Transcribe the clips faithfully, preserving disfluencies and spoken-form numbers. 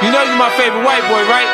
You know you're my favorite white boy, right?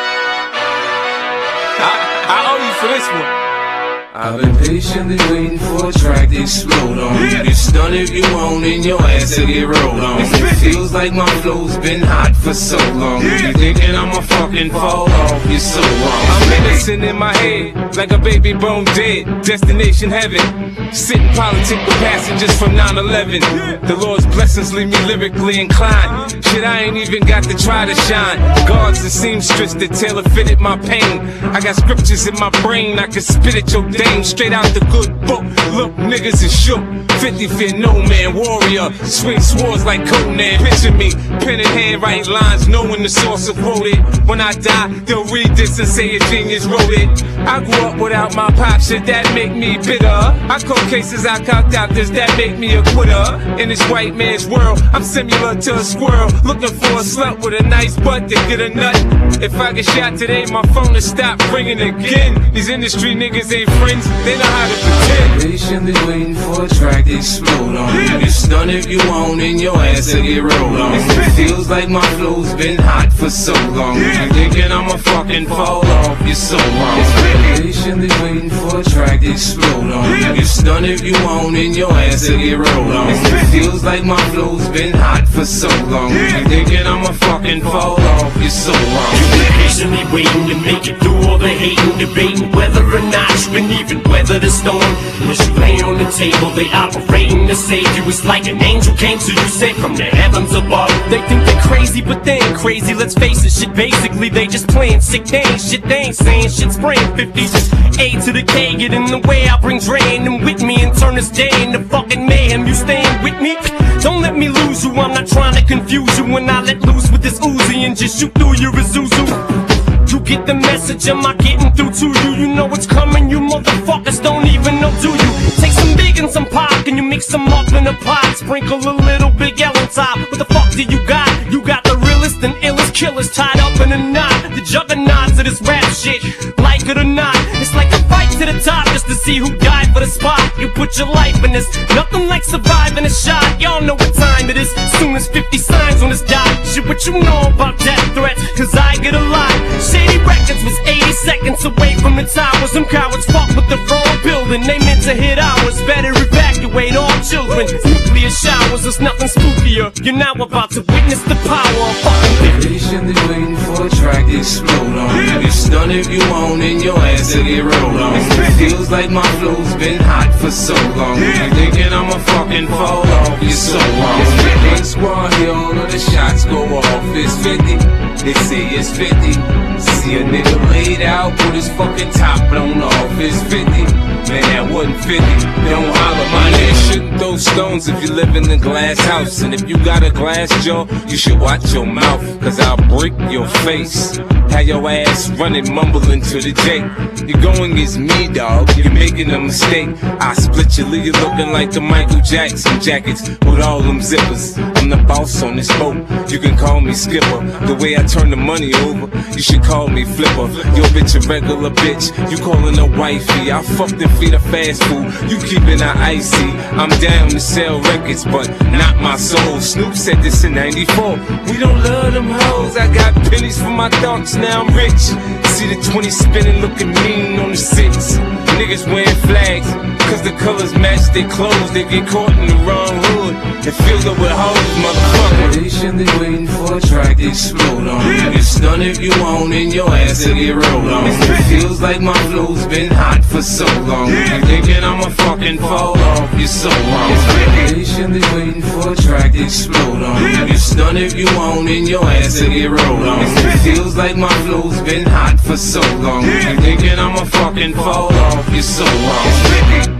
I, I owe you for this one. I've been patiently waiting for a track to explode on. You get stunned if you want and your ass to get rolled on. It feels like my flow's been hot for so long. You thinking I'ma fucking fall off, you're so wrong. I'm innocent in my head, like a baby bone dead. Destination heaven, sitting politic with passengers from nine eleven. The Lord's blessings leave me lyrically inclined. Shit, I ain't even got to try to shine. Guards and seamstress that tailor fitted my pain. I got scriptures in my brain, I can spit at your dame. Straight out the good book, look, niggas is shook. Fifty fear no man, warrior, swing swords like Conan. Picture me, pen in hand, write lines, knowing the source of wrote it. When I die, they'll read this and say a genius wrote it. I grew up without my pop, shit that make me bitter. I caught cases, I cocked out this, that make me a quitter. In this white man's world, I'm similar to a squirrel, looking for a slut with a nice butt to get a nut. If I get shot today, my phone will stop ringing again. These industry niggas ain't friends, they know how to pretend. Patiently waiting for a track to explode on. You get stunned if you want and your ass to get rolled on. It feels like my flow's been hot for so long. You thinking I'ma fucking fall off, you're so wrong. Patiently waiting for a track to explode on. You get stunned if you want and your ass to get rolled on. It feels like my flow's been hot for so long. You thinking I'ma fucking fall off, you're so wrong. You've been patiently waiting to make it through all the hating, debating whether or not you can even weather the storm. And as you lay on the table, they operating to save you. It's like an angel came to you, sent from the heavens above. They think they're crazy, but they ain't crazy. Let's face it, shit, basically they just playing sick. They ain't shit, they ain't saying shit. Spraying fifties, just A to the K. Get in the way, I bring drain them with me and turn this day into fucking mayhem. You staying with me? Don't let me lose you. I'm not trying to confuse you when I let loose with this Uzi and just shoot through your Isuzu. You get the message, am I getting through to you? You know it's coming, you motherfuckers don't even know, do you? Take some big and some pop, and you mix them up in a pot. Sprinkle a little Big L on top. What the fuck do you got? You got the realest and illest killers tied up in a knot. The juggernauts of this rap shit, like it or not. It's like a fight to the top just to see who died for the spot. You put your life in this, nothing like surviving a shot. Y'all know what time it is, soon as fifty signs on this dot. Shit, what you know about death threats, cause I get a lot. Shady Records was eighty seconds away from the towers. Some cowards fuck with the wrong building, they meant to hit ours. Better evacuate all children, nuclear showers, there's nothing spookier. You're now about to witness the power of fucking fifty. Patiently waiting for a track to explode on. You get stunned if you want and your ass to get rolled on. It feels like my flow's been hot for so long. You thinking I'ma fucking fall off, you're so wrong. One squad here, all of the shots go off. It's fifty, they say it's fifty. See a nigga laid out, put his fucking top blown off. It's fifty, man, that wasn't fifty. Don't holler, my nigga. Shouldn't throw stones if you live in a glass house. And if you got a glass jaw, you should watch your mouth, cause I'll break your face. Have your ass running, mumbling to the J. You're going against me, dog, you're making a mistake. I split your lead, you're looking like the Michael Jackson jackets with all them zippers. I'm the boss on this boat, you can call me skipper. The way I turn the money over, you should call me flipper. Yo bitch a regular bitch, you calling her wifey. I fucked and feed her fast food, you keeping her icy. I'm down to sell records, but not my soul. Snoop said this in ninety-four, we don't love them hoes. I got pennies for my thoughts, now I'm rich. See the twenty spinning, looking mean on the six. Niggas wearing flags, cause the colors match their clothes. They get caught in the wrong hood and filled up with hoes, motherfucker. Patiently waiting for a track to explode on. You get stunned if you want and your ass to get rolled on. It feels like my flow's been hot for so long. You thinking I'ma fucking fall off, you're so wrong. Patiently waiting for a track to explode on. You get stunned if you want and your ass to get rolled on. It feels like my flow's been hot for so long. You thinking I'ma fucking fall off, you're so wrong.